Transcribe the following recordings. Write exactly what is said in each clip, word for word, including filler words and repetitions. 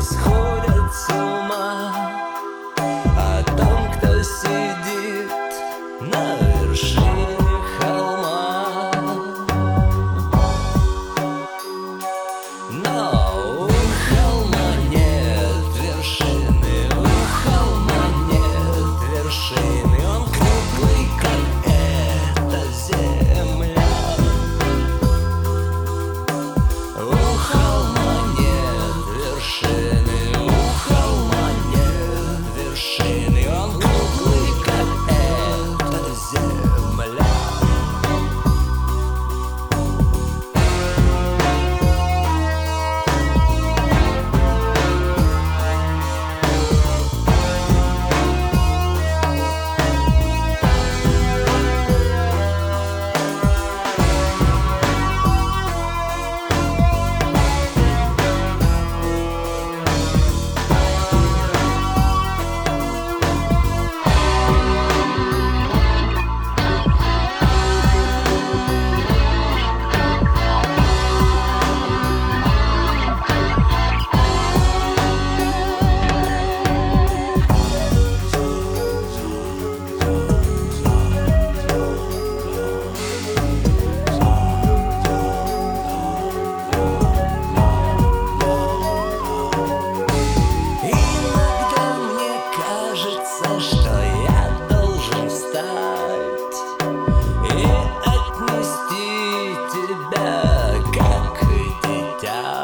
сходят с ума о том, кто сидит на вершине холма. Но у холма нет вершины, у холма нет вершины. Он круглый, как эта земля. У холма нет вершины, у холма нет вершины. Он круглый, как эта земля. Что я должен встать и отнести тебя, как дитя,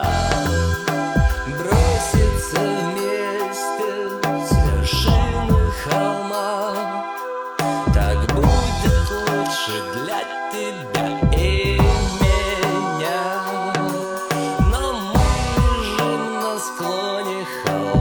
броситься вместе с вершины холма. Так будет лучше для тебя и меня. Но мы лежим на склоне холма.